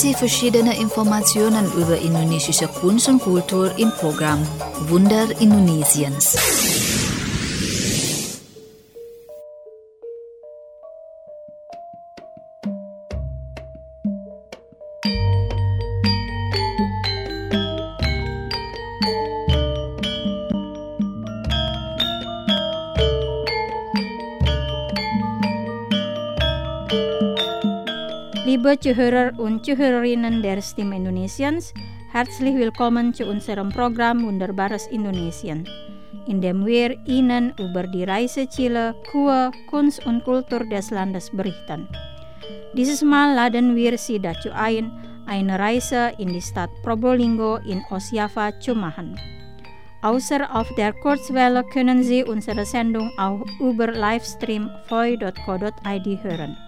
Sie verschiedene Informationen über indonesische Kunst und Kultur im Programm Wunder Indonesiens. Liebe Zuhörer und Zuhörerinnen der Stimme Indonesiens, herzlich willkommen zu unserem Programm Wunderbares Indonesien, in dem wir Ihnen über die Reiseziele, Kur, Kunst und Kultur des Landes berichten. Dieses Mal laden wir Sie dazu ein, eine Reise in die Stadt Probolinggo in Ostjava zu machen. Außer auf der Kurzwelle können Sie unsere Sendung auch über Livestream voi.co.id hören.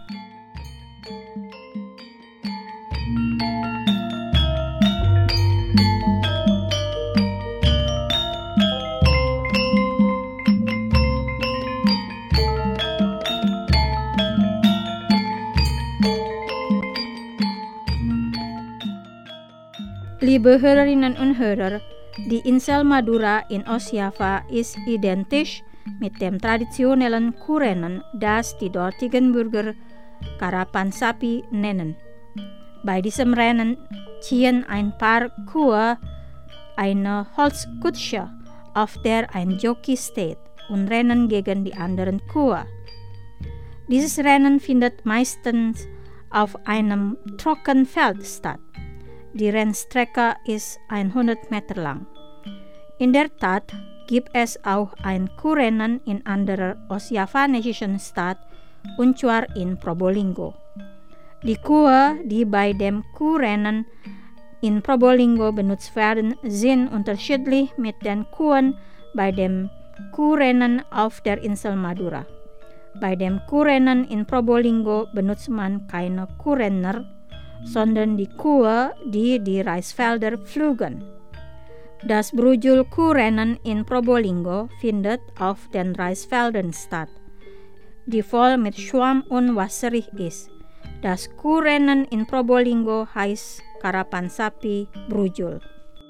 Liebe Hörerinnen und Hörer, die Insel Madura in Ostjava ist identisch mit dem traditionellen Kurennen, das die dortigen Bürger Karapan Sapi nennen. Bei diesem Rennen ziehen ein paar Kühe eine Holzkutsche, auf der ein Jockey steht, und rennen gegen die anderen Kühe. Dieses Rennen findet meistens auf einem Trockenfeld statt. Die Rennstrecke ist 100 Meter lang. In der Tat gibt es auch ein Kuhrennen in anderer ostjavanesischen Stadt, und zwar in Probolinggo. Die Kühe, die bei dem Kuhrennen in Probolinggo benutzt werden, sind unterschiedlich mit den Kühen bei dem Kuhrennen auf der Insel Madura. Bei dem Kuhrennen in Probolinggo benutzt man keine Kuhrenner, sondern die Kühe, die die Reisfelder pflügen. Das Brujul-Kuhrennen in Probolinggo findet auf den Reisfeldern statt, die voll mit Schwamm und wasserig ist. Das Kuhrennen in Probolinggo heißt Karapan Sapi Brujul.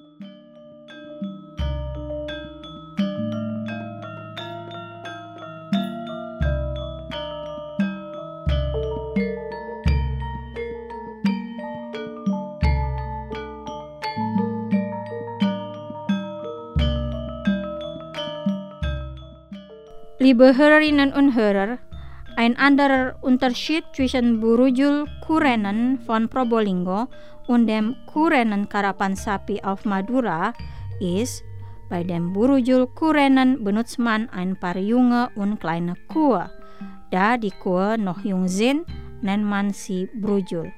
Liebe Hörerinnen und Hörer, ein anderer Unterschied zwischen Brujul-Kuhrennen von Probolinggo und dem Kuhrennen Karapan Sapi auf Madura ist, bei dem Brujul-Kuhrennen benutzt man ein paar junge und kleine Kühe. Da die Kühe noch jung sind, nennt man sie Brujul.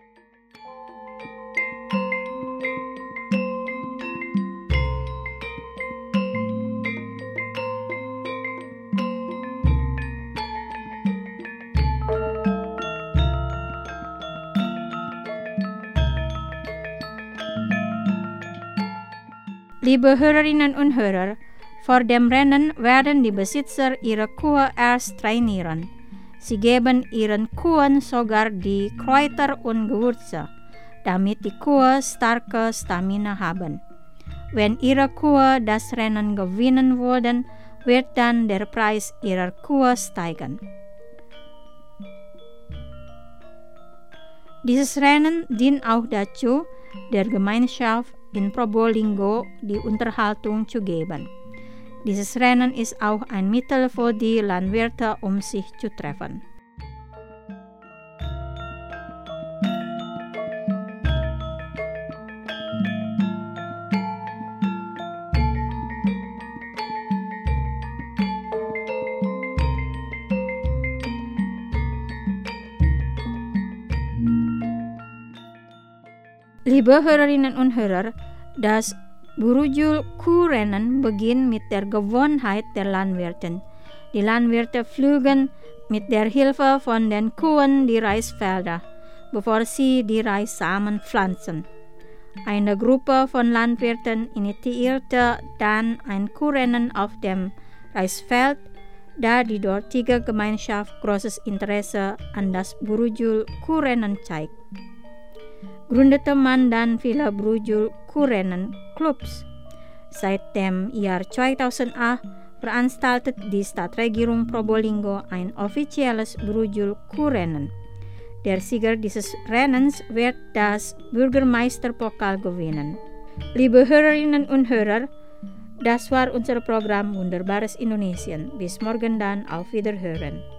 Liebe Hörerinnen und Hörer, vor dem Rennen werden die Besitzer ihre Kühe erst trainieren. Sie geben ihren Kühen sogar die Kräuter und Gewürze, damit die Kühe starke Stamina haben. Wenn ihre Kühe das Rennen gewinnen würden, wird dann der Preis ihrer Kühe steigen. Dieses Rennen dient auch dazu, der Gemeinschaft in Probolinggo die Unterhaltung zu geben. Dieses Rennen ist auch ein Mittel für die Landwirte, um sich zu treffen. Liebe Hörerinnen und Hörer, das Brujul-Kuhrennen beginnt mit der Gewohnheit der Landwirte. Die Landwirte pflügen mit der Hilfe von den Kühen die Reisfelder, bevor sie die Reissamen pflanzen. Eine Gruppe von Landwirten initiierte dann ein Kuhrennen auf dem Reisfeld, da die dortige Gemeinschaft großes Interesse an das Brujul-Kuhrennen zeigt. gründete man dan Villa Brujul Kurenen Clubs. Seit dem Jahr 2008 veranstaltet die Stadtregierung Probolinggo ein offizielles Brujul-Kurennen. Der Sieger dieses Rennens wird das Bürgermeisterpokal gewinnen. Liebe Hörerinnen und Hörer, das war unser Programm Wunderbares Indonesien. Bis morgen dann, auf Wiederhören.